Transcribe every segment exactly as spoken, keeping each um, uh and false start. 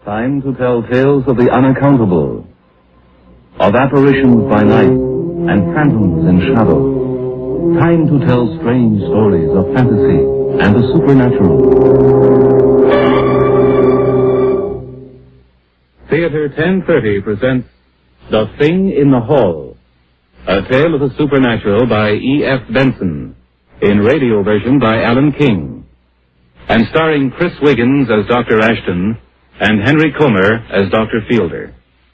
Time to tell tales of the unaccountable, of apparitions by night and phantoms in shadow. Time to tell strange stories of fantasy and the supernatural. Theater ten thirty presents The Thing in the Hall, a tale of the supernatural by E F Benson, in radio version by Alan King, and starring Chris Wiggins as Doctor Ashton and Henry Comer as Doctor Fielder.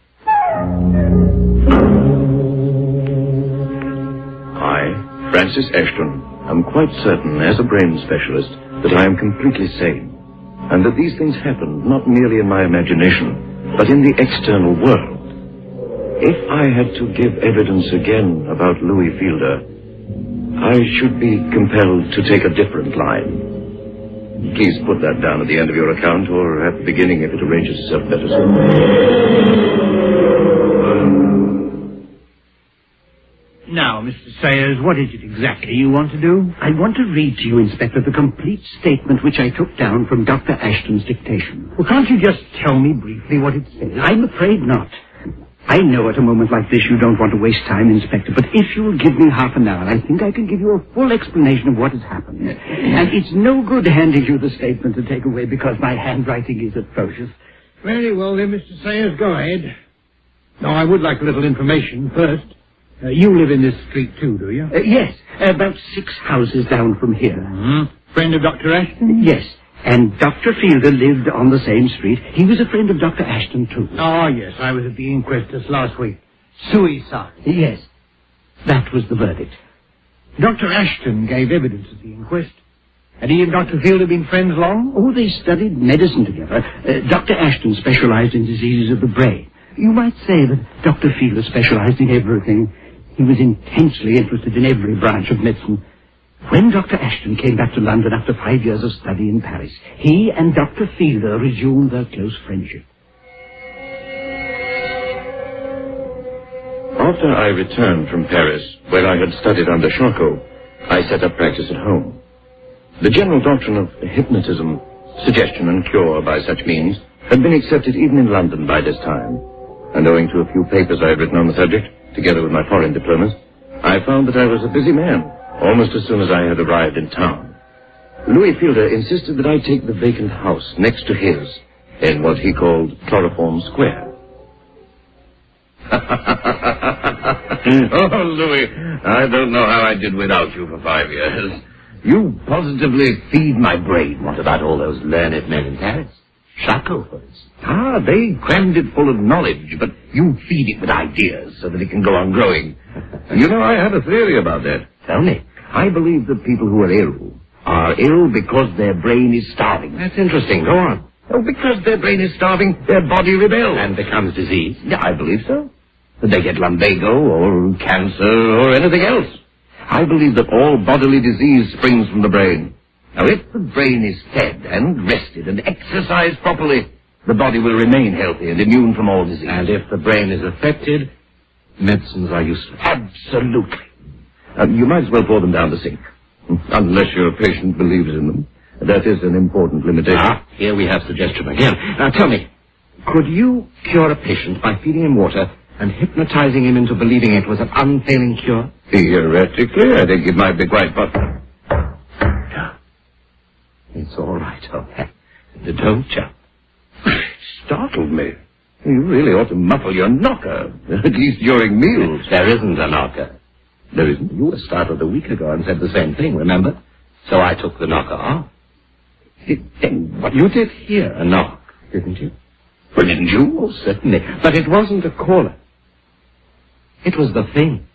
I, Francis Ashton, am quite certain as a brain specialist that I am completely sane, and that these things happen not merely in my imagination, but in the external world. If I had to give evidence again about Louis Fielder, I should be compelled to take a different line. Please put that down at the end of your account, or at the beginning if it arranges itself better so. Now, Mister Sayers, what is it exactly you want to do? I want to read to you, Inspector, the complete statement which I took down from Doctor Ashton's dictation. Well, can't you just tell me briefly what it says? I'm afraid not. I know at a moment like this you don't want to waste time, Inspector, but if you'll give me half an hour, I think I can give you a full explanation of what has happened. And it's no good handing you the statement to take away because my handwriting is atrocious. Very well then, Mister Sayers, go ahead. Now, I would like a little information first. Uh, you live in this street too, do you? Uh, yes, about six houses down from here. Mm-hmm. Friend of Doctor Ashton? Yes. And Doctor Fielder lived on the same street. He was a friend of Doctor Ashton, too. Oh, yes, I was at the inquest just last week. Suicide. Yes, that was the verdict. Doctor Ashton gave evidence at the inquest. Had he and Doctor Fielder been friends long? Oh, they studied medicine together. Uh, Doctor Ashton specialized in diseases of the brain. You might say that Doctor Fielder specialized in everything. He was intensely interested in every branch of medicine. When Doctor Ashton came back to London after five years of study in Paris, he and Doctor Fielder resumed their close friendship. After I returned from Paris, where I had studied under Charcot, I set up practice at home. The general doctrine of hypnotism, suggestion and cure by such means, had been accepted even in London by this time, and owing to a few papers I had written on the subject, together with my foreign diplomas, I found that I was a busy man almost as soon as I had arrived in town. Louis Fielder insisted that I take the vacant house next to his in what he called Chloroform Square. Oh, Louis, I don't know how I did without you for five years. You positively feed my brain. What about all those learned men in Paris? Charcot, for instance. Ah, they crammed it full of knowledge, but you feed it with ideas so that it can go on growing. You know, I have a theory about that. Tell me. I believe that people who are ill are ill because their brain is starving. That's interesting. Go on. Oh, because their brain is starving, their body rebels. And becomes diseased? Yeah, I believe so. That they get lumbago or cancer or anything else. I believe that all bodily disease springs from the brain. Now, if the brain is fed and rested and exercised properly, the body will remain healthy and immune from all disease. And if the brain is affected, medicines are useless. Absolutely. Uh, you might as well pour them down the sink. Unless your patient believes in them. That is an important limitation. Ah, here we have suggestion again. Now, tell me, could you cure a patient by feeding him water and hypnotizing him into believing it was an unfailing cure? Theoretically, I think it might be quite possible. It's all right, okay. Don't jump. It startled me. You really ought to muffle your knocker, at least during meals. There isn't a knocker. There isn't. You were startled a week ago and said the same thing, remember? So I took the knocker off. It, then what? You did hear a knock, didn't you? Well, didn't you? Oh, certainly. But it wasn't a caller. It was the thing.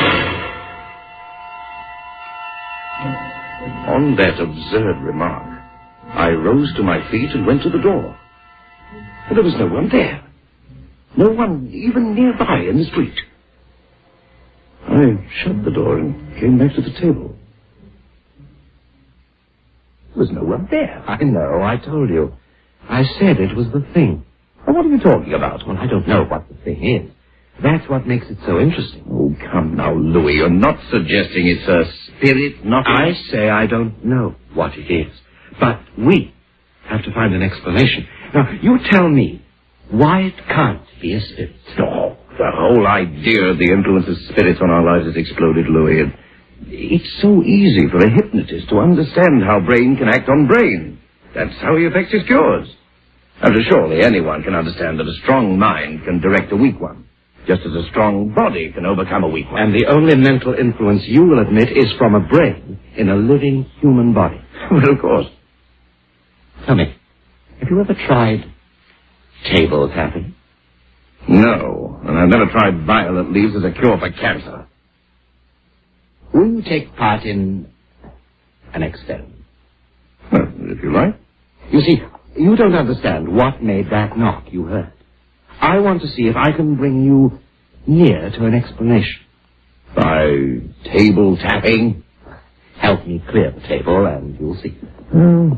On that absurd remark, I rose to my feet and went to the door. But there was no one there. No one even nearby in the street. I shut the door and came back to the table. There was no one there. I know, I told you. I said it was the thing. Well, what are you talking about? Well, I don't know what the thing is. That's what makes it so interesting. Oh, come now, Louis. You're not suggesting it's a spirit, not a... I say I don't know what it is. But we have to find an explanation. Now, you tell me, why it can't be a spirit. Oh, the whole idea of the influence of spirits on our lives has exploded, Louis. It, it's so easy for a hypnotist to understand how brain can act on brain. That's how he effects his cures. And surely anyone can understand that a strong mind can direct a weak one, just as a strong body can overcome a weak one. And the only mental influence you will admit is from a brain in a living human body. Well, of course. Tell me, have you ever tried table tapping? No, and I've never tried violet leaves as a cure for cancer. Will you take part in an experiment? Well, if you like. You see, you don't understand what made that knock you heard. I want to see if I can bring you near to an explanation. By table tapping? Help me clear the table, and you'll see. Hmm.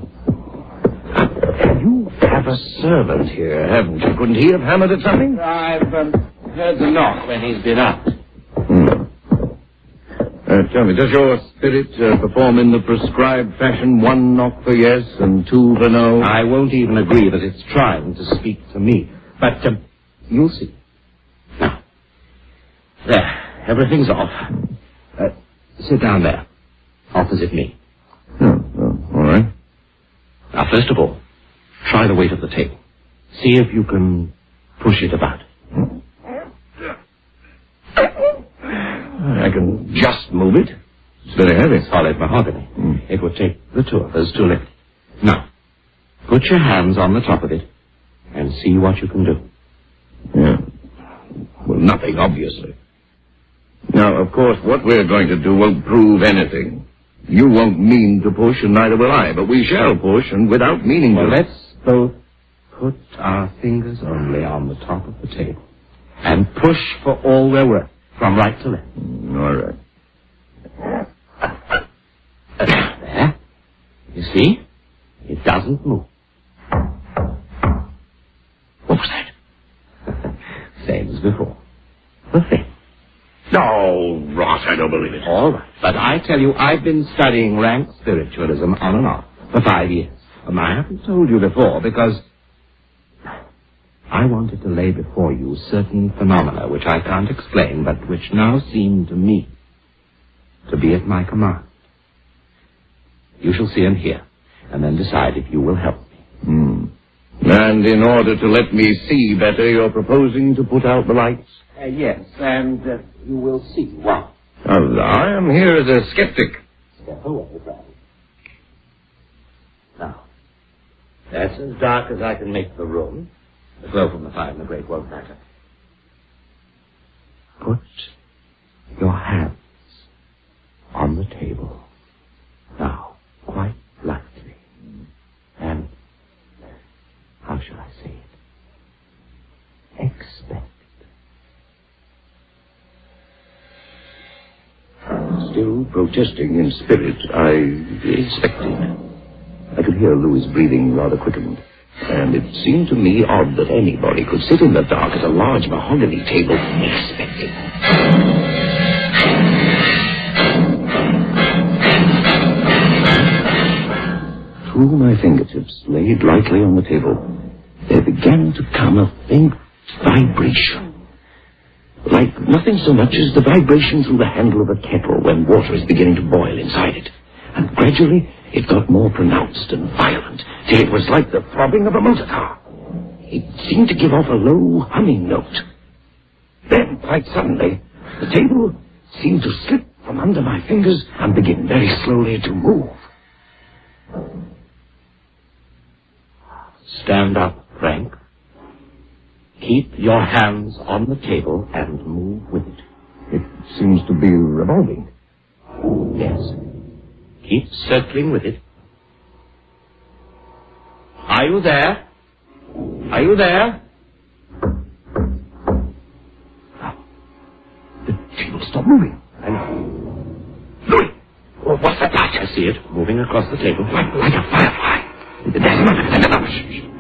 You have a servant here, haven't you? Couldn't he have hammered at something? I've um, heard the knock when he's been up. Hmm. Uh, tell me, does your spirit uh, perform in the prescribed fashion, one knock for yes and two for no? I won't even agree that it's trying to speak to me. But um, you'll see. Now, there, everything's off. Uh, sit down there, opposite me. Oh, oh, all right. Now, first of all, try the weight of the table. See if you can push it about. I can just move it. It's very heavy. Solid mahogany. Mm. It would take the two of us to lift it. Now, put your hands on the top of it and see what you can do. Yeah. Well, nothing, obviously. Now, of course, what we're going to do won't prove anything. You won't mean to push, and neither will I, but we shall push, and without meaning Well, to... let's both put our fingers only on the top of the table and push for all we're worth, from right to left. Mm, all right. There. You see? It doesn't move. What was that? Same as before. The thing. No, Ross, I don't believe it. All right. But I tell you, I've been studying rank spiritualism on and off for five years. And I haven't told you before because I wanted to lay before you certain phenomena which I can't explain, but which now seem to me to be at my command. You shall see and hear, and then decide if you will help me. Hmm. And in order to let me see better, you're proposing to put out the lights? Uh, yes, and uh, you will see why. Well, I am here as a skeptic. Step away, Brad. Now, that's as dark as I can make the room. The glow from the fire in the grate won't matter. Put your hands on the table. Now, quite lightly. And, how shall I say it? Expect. Still protesting in spirit, I expected. I could hear Louis' breathing rather quickened, and it seemed to me odd that anybody could sit in the dark at a large mahogany table expecting. Through my fingertips, laid lightly on the table, there began to come a faint vibration. Like nothing so much as the vibration through the handle of a kettle when water is beginning to boil inside it. And gradually it got more pronounced and violent, till it was like the throbbing of a motor car. It seemed to give off a low humming note. Then, quite suddenly, the table seemed to slip from under my fingers and begin very slowly to move. Stand up, Frank. Keep your hands on the table and move with it. It seems to be revolving. Yes. Keep circling with it. Are you there? Are you there? The table stopped moving. I know. Louis! Oh, what's that light? I see it moving across the table. Like, like a firefly. There's another, there's another. Shh, shh.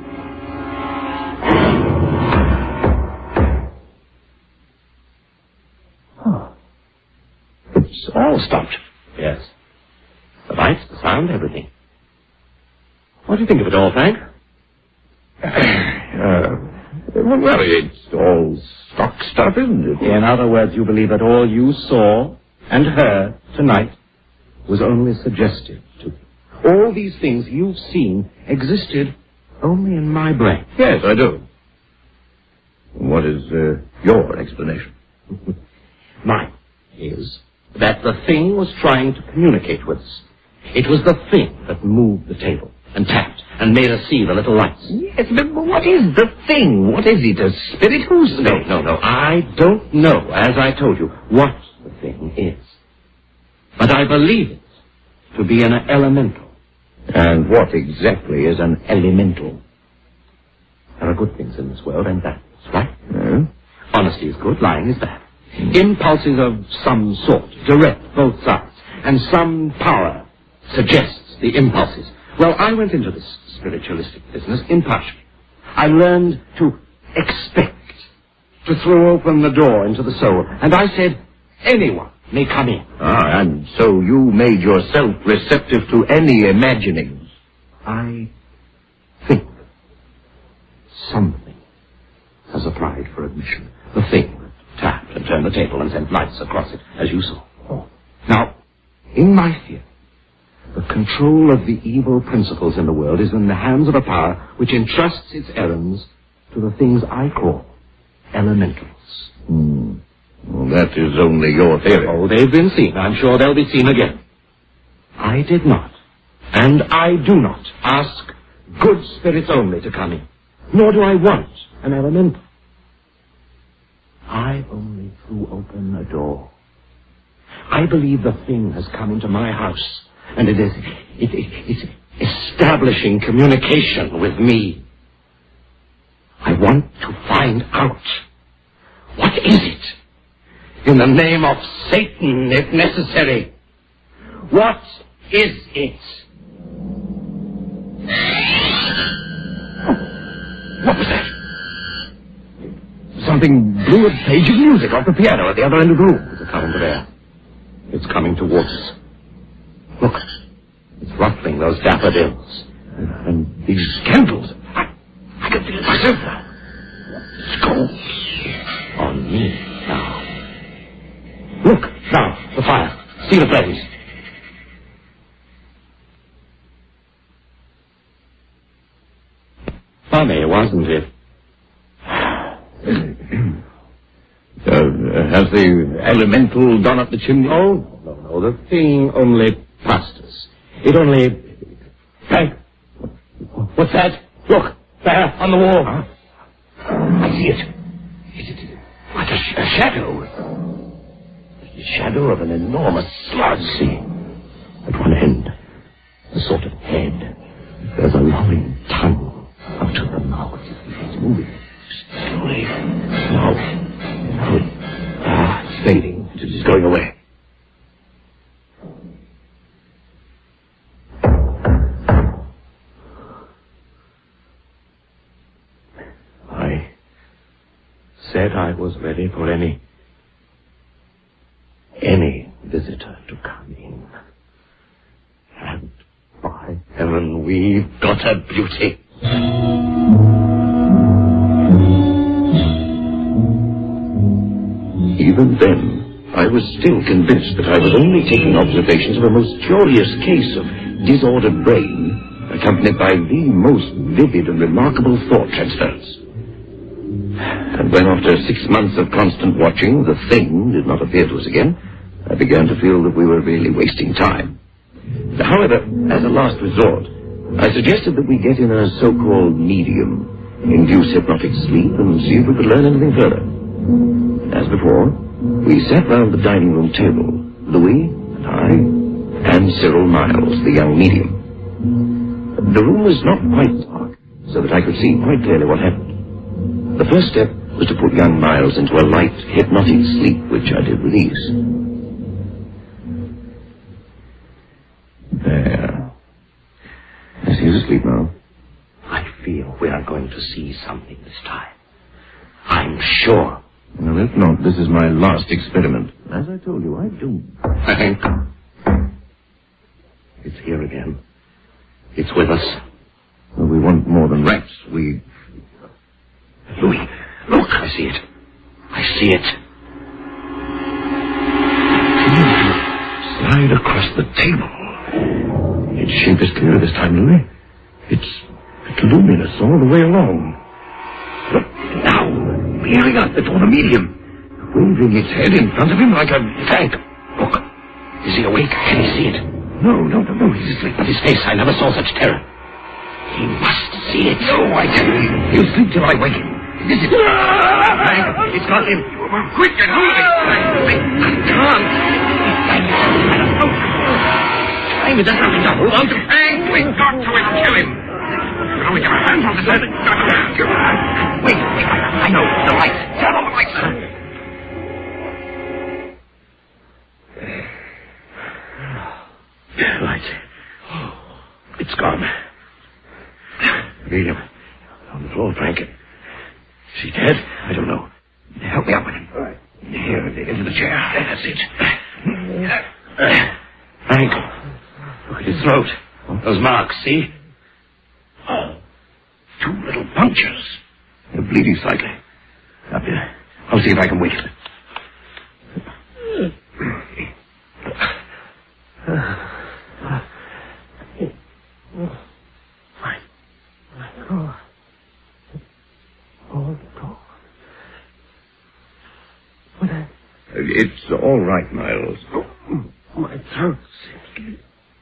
Oh. It's all stopped. Yes. The lights, the sound, everything. What do you think of it all, Frank? Uh, Well, it's all stock stuff, isn't it? In other words, you believe that all you saw and heard tonight was only suggestive to you. All these things you've seen existed only in my brain. Yes, I do. What is uh, your explanation? Mine is that the thing was trying to communicate with us. It was the thing that moved the table and tapped and made us see the little lights. Yes, but what is the thing? What is it, a spirit? Who's No, no, no. I don't know, as I told you, what the thing is. But I believe it to be an elemental. And what exactly is an elemental? There are good things in this world and bad things, right? No? Honesty is good, lying is bad. Impulses of some sort direct both sides, and some power suggests the impulses. Well, I went into this spiritualistic business impartially. I learned to expect, to throw open the door into the soul, and I said, anyone may come in. Ah, and so you made yourself receptive to any imaginings. I think something has applied for admission. The thing that tapped and turned the table and sent lights across it, as you saw. Oh. Now, in my theory, the control of the evil principles in the world is in the hands of a power which entrusts its errands to the things I call elementals. Hmm. Well, that is only your theory. Oh, they've been seen. I'm sure they'll be seen again. I did not, and I do not, ask good spirits only to come in. Nor do I want an elemental. I only threw open a door. I believe the thing has come into my house, and it is it, it, it's establishing communication with me. I want to find out, what is it? In the name of Satan, if necessary. What is it? Oh, what was that? Something blew a page of music off the piano at the other end of the room. There's a current of air. It's coming towards us. Look, it's ruffling those daffodils. And these candles. I, I can feel it myself now. It's cold. On me now. Look, now, the fire. See the flames. Funny, wasn't it? Uh, has the elemental gone up the chimney? Oh, no, no, no. The thing only passed us. It only... Frank, what's that? Look, there, on the wall. Huh? I see it. It's like a, sh- a shadow. The shadow of an enormous slug. See, at one end, a sort of head. There's a lolling tongue out of the mouth. It's moving slowly. No, no, it, ah, it's fading. It's going away. I said I was ready for any any visitor to come in. And by heaven, we've got a beauty. Even then, I was still convinced that I was only taking observations of a most curious case of disordered brain, accompanied by the most vivid and remarkable thought transference. And when after six months of constant watching, the thing did not appear to us again, I began to feel that we were really wasting time. However, as a last resort, I suggested that we get in a so-called medium, induce hypnotic sleep, and see if we could learn anything further. As before, we sat round the dining room table, Louis and I, and Cyril Miles, the young medium. The room was not quite dark, so that I could see quite clearly what happened. The first step was to put young Miles into a light, hypnotic sleep, which I did with ease. There. Yes, he's asleep now. I feel we are going to see something this time. I'm sure. Well, if not, this is my last experiment. As I told you, I do. Hank. It's here again. It's with us. Well, we want more than rats. We... Louis, look. I see it. I see it. Slide across the table. Its shape is clear this time, Louis. It's, it's luminous all the way along. Look, now, peering up before the medium, waving its head in front of him like a tank. Look, is he awake? Can he see it? No, no, no, no, he's asleep. But his face, I never saw such terror. He must see it. No, I can't. He'll sleep till I wake him. This is... Frank, it's got him. Quick and moving. Frank, I can't. Time is nothing to hold on to. Frank, we've got to kill him. Now we got our hands on the servant. Wait, wait, I know. The lights. Turn on the lights, sir. Lights. It's gone. Read him. On the floor, Frank. Is he dead? I don't know. Help me up with him. All right. Here, into the chair. That's it. Frank, look at his throat. Those marks, see? Oh, two little punctures. They're bleeding slightly. Up here. I'll see if I can wake it. It's all right, Miles. Oh, my throat seems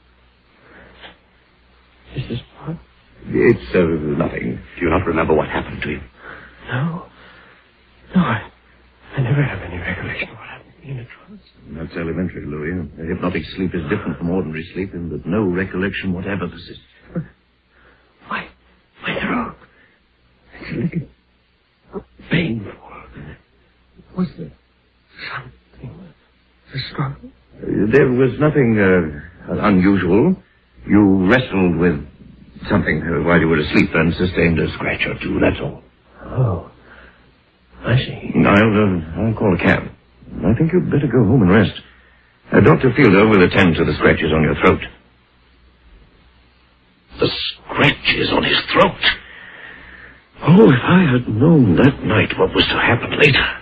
to... Is this what? It's uh, nothing. Do you not remember what happened to him? No. No, I, I never have any recollection of what happened in a trance. That's elementary, Louis. A hypnotic sleep is different from ordinary sleep in that no recollection whatever persists. My, my throat. It's a little painful. Was there something, a struggle? Uh, there was nothing uh, unusual. You wrestled with something uh, while you were asleep and sustained a scratch or two, that's all. Oh, I see. I'll, uh, I'll call a cab. I think you'd better go home and rest. Uh, Doctor Fielder will attend to the scratches on your throat. The scratches on his throat? Oh, if I had known that night what was to happen later.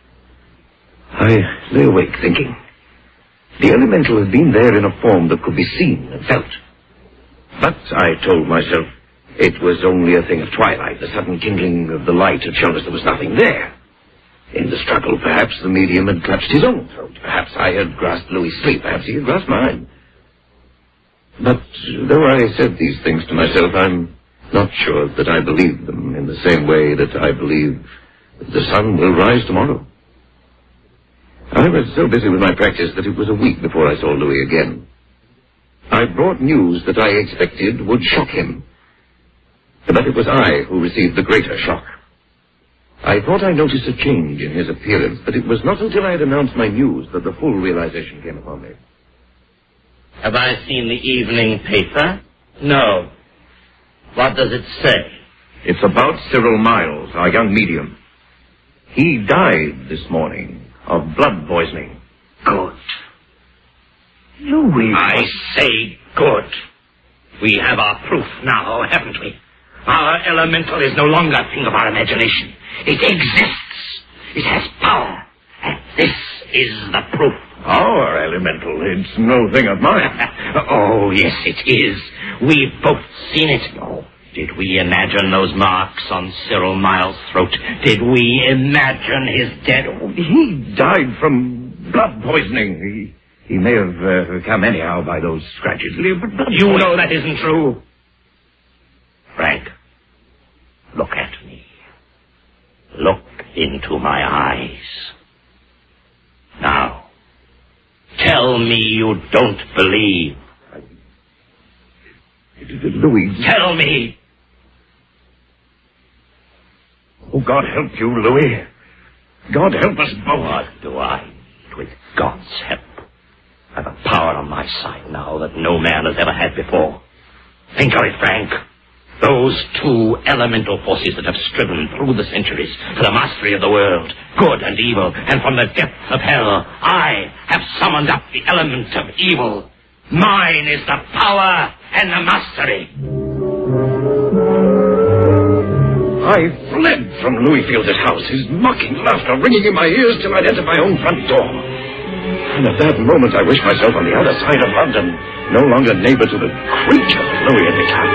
I lay awake thinking. The elemental had been there in a form that could be seen and felt. But I told myself it was only a thing of twilight. The sudden kindling of the light had shown us there was nothing there. In the struggle, perhaps the medium had clutched his own throat. Perhaps I had grasped Louis' sleep. Perhaps he had grasped mine. But though I said these things to myself, I'm not sure that I believed them in the same way that I believe that the sun will rise tomorrow. I was so busy with my practice that it was a week before I saw Louis again. I brought news that I expected would shock him. But it was I who received the greater shock. I thought I noticed a change in his appearance, but it was not until I had announced my news that the full realization came upon me. Have I seen the evening paper? No. What does it say? It's about Cyril Miles, our young medium. He died this morning of blood poisoning. Good. Louis. I say good. We have our proof now, haven't we? Our elemental is no longer a thing of our imagination. It exists. It has power. And this is the proof. Our elemental? It's no thing of mine. Oh, yes, it is. We've both seen it. Oh, did we imagine those marks on Cyril Miles' throat? Did we imagine his dead? Oh, he died from blood poisoning. He, he may have uh, come anyhow by those scratches. But you know that isn't true. Frank, look at me. Look into my eyes. Now, tell me you don't believe. Louis. Tell me. Oh, God help you, Louis. God help us both. What do I need with God's help? I've a power on my side now that no man has ever had before. Think of it, Frank. Those two elemental forces that have striven through the centuries for the mastery of the world, good and evil, and from the depths of hell, I have summoned up the element of evil. Mine is the power and the mastery. I fled from Louis Field's house, his mocking laughter ringing in my ears till I'd entered my own front door. And at that moment I wished myself on the other side of London, no longer neighbor to the creature that Louis had become.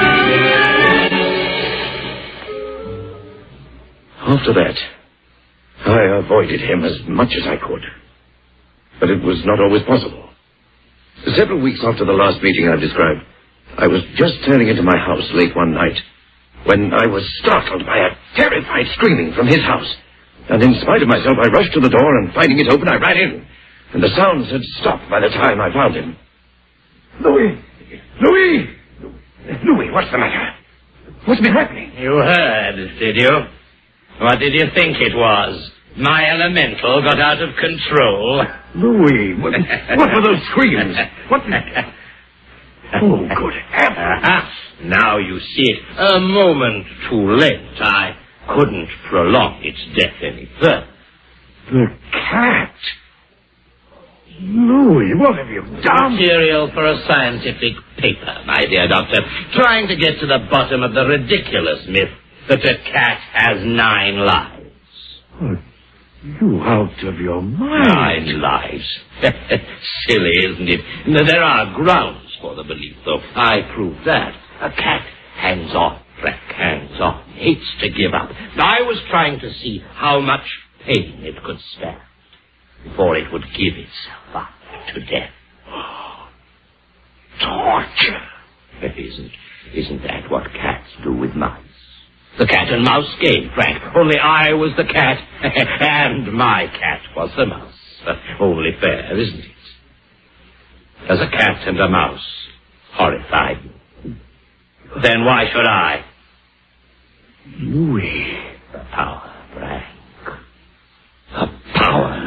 After that, I avoided him as much as I could. But it was not always possible. Several weeks after the last meeting I've described, I was just turning into my house late one night when I was startled by a terrified screaming from his house. And in spite of myself, I rushed to the door, and finding it open, I ran in. And the sounds had stopped by the time I found him. Louis! Louis! Louis, what's the matter? What's been happening? You heard, did you? What did you think it was? My elemental got out of control. Louis, what, what were those screams? What? Oh, good heavens. Now you see it. A moment too late. I couldn't prolong its death any further. The cat. Louis, what have you done? Material for a scientific paper, my dear doctor. Trying to get to the bottom of the ridiculous myth that a cat has nine lives. Oh, you out of your mind. Nine lives. Silly, isn't it? There are grounds for the belief, though. I prove that. A cat hangs on, Frank, hangs on. Hates to give up. I was trying to see how much pain it could stand before it would give itself up to death. Torture. Isn't, isn't that what cats do with mice? The cat and mouse game, Frank. Only I was the cat, and my cat was the mouse. Only fair, isn't it? Does a cat and a mouse horrify you? Then why should I? Louis. The power, Frank. The power.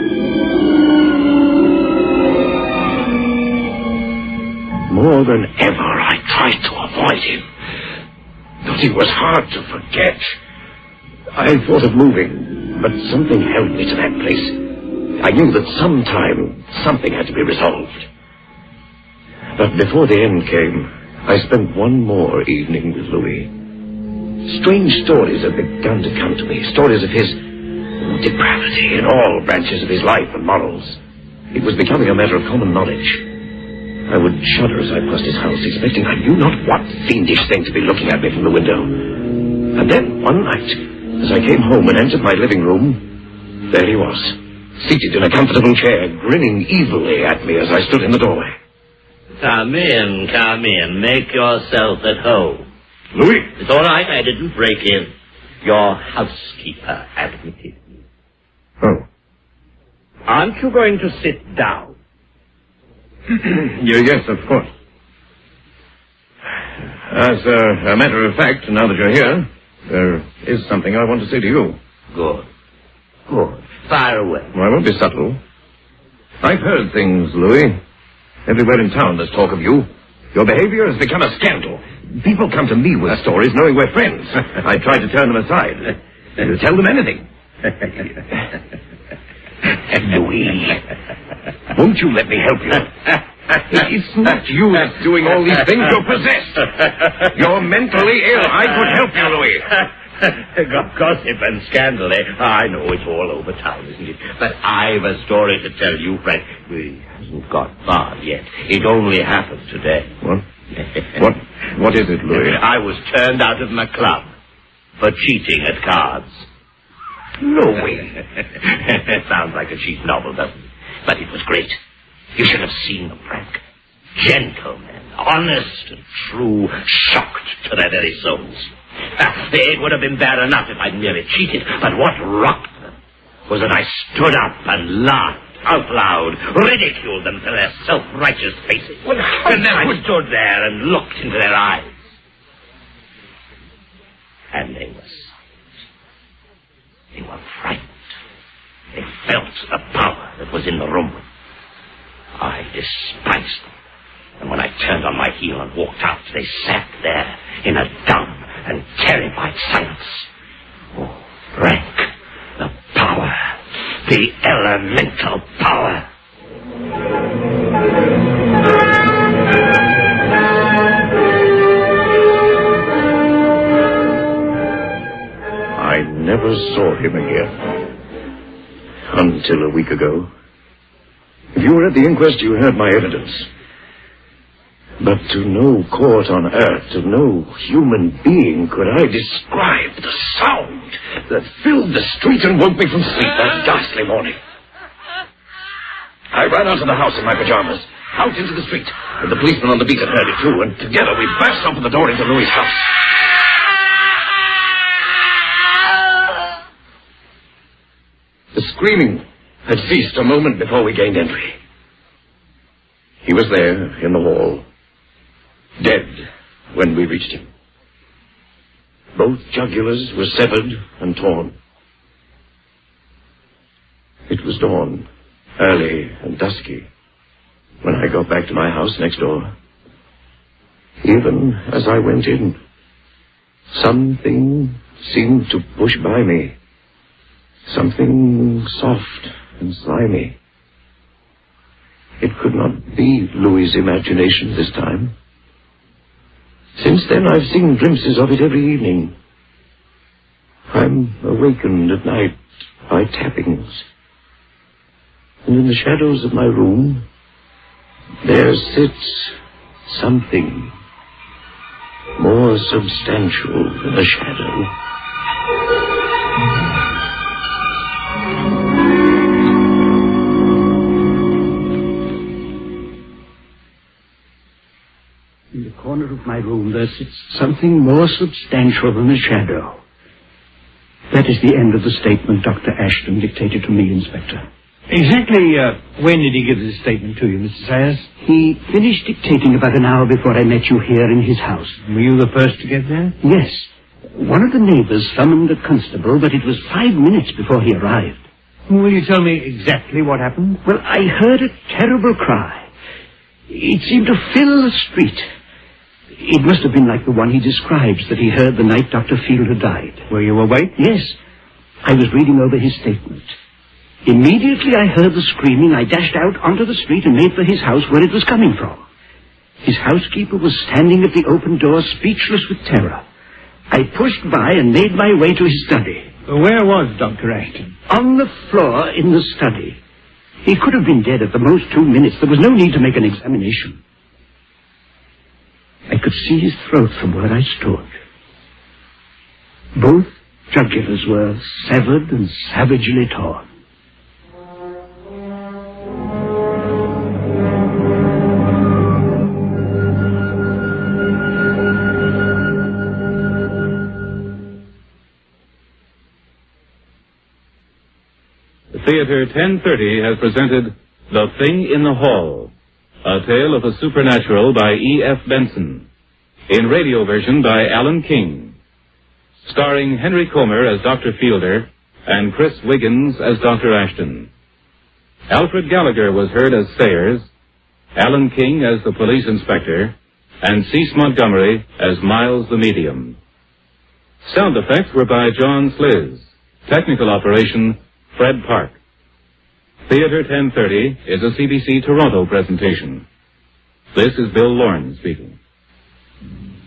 More than ever, I tried to avoid him. But it was hard to forget. I thought of moving, but something held me to that place. I knew that sometime something had to be resolved. But before the end came, I spent one more evening with Louis. Strange stories had begun to come to me, stories of his depravity in all branches of his life and morals. It was becoming a matter of common knowledge. I would shudder as I passed his house, expecting I knew not what fiendish thing to be looking at me from the window. And then, one night, as I came home and entered my living room, there he was, seated in a comfortable chair, grinning evilly at me as I stood in the doorway. Come in, come in. Make yourself at home. Louis? It's all right, I didn't break in. Your housekeeper admitted me. Oh. Aren't you going to sit down? Yeah, yes, of course. As uh, a matter of fact, now that you're here, there is something I want to say to you. Good. Good. Fire away. Well, I won't be subtle. I've heard things, Louis. Everywhere in town there's talk of you. Your behavior has become a scandal. People come to me with stories knowing we're friends. I try to turn them aside. To tell them anything. Louis, won't you let me help you? It's not you that's doing all these things. You're possessed. You're mentally ill. I could help you, Louis. Gossip and scandal, eh? I know it's all over town, isn't it? But I've a story to tell you, Frank. It hasn't got far yet. It only happened today. What? What? What is it, Louis? I was turned out of my club for cheating at cards. Louis. It sounds like a cheap novel, doesn't it? But it was great. You should have seen them, Frank. Gentlemen, honest and true, shocked to their very souls. It would have been bad enough if I'd merely cheated, but what rocked them was that I stood up and laughed out loud, ridiculed them to their self-righteous faces. Well, and then I stood there and looked into their eyes. And they were silent. They were frightened. They felt the power that was in the room. I despised them. And when I turned on my heel and walked out, they sat there in a dumb and terrified silence. Oh, Frank, the power, the elemental power. never saw him again. Until a week ago. If you were at the inquest, you heard my evidence. But to no court on earth, to no human being could I describe the sound that filled the street and woke me from sleep that ghastly morning. I ran out of the house in my pajamas, out into the street, and the policeman on the beat had heard it too, and together we burst open the door into Louis' house. The screaming had ceased a moment before we gained entry. He was there in the hall, dead when we reached him. Both jugulars were severed and torn. It was dawn, early and dusky, when I got back to my house next door. Even as I went in, something seemed to push by me. Something soft and slimy. It could not be Louis' imagination this time. Since then, I've seen glimpses of it every evening. I'm awakened at night by tappings. And in the shadows of my room, there sits something more substantial than a shadow. In the corner of my room, there sits something more substantial than a shadow. That is the end of the statement Doctor Ashton dictated to me, Inspector. Exactly uh, when did he give this statement to you, Mister Sayers? He finished dictating about an hour before I met you here in his house. Were you the first to get there? Yes. One of the neighbors summoned a constable, but it was five minutes before he arrived. Will you tell me exactly what happened? Well, I heard a terrible cry. It seemed to fill the street. It must have been like the one he describes that he heard the night Doctor Fielder died. Were you awake? Yes. I was reading over his statement. Immediately I heard the screaming, I dashed out onto the street and made for his house where it was coming from. His housekeeper was standing at the open door, speechless with terror. I pushed by and made my way to his study. Where was Doctor Ashton? On the floor in the study. He could have been dead at the most two minutes. There was no need to make an examination. I could see his throat from where I stood. Both jugulars were severed and savagely torn. Theater ten thirty has presented The Thing in the Hall, a tale of the supernatural by E F Benson, in radio version by Alan King, starring Henry Comer as Doctor Fielder and Chris Wiggins as Doctor Ashton. Alfred Gallagher was heard as Sayers, Alan King as the police inspector, and Cease Montgomery as Miles the medium. Sound effects were by John Sliz. Technical operation, Fred Park. Theater ten thirty is a C B C Toronto presentation. This is Bill Lorne speaking.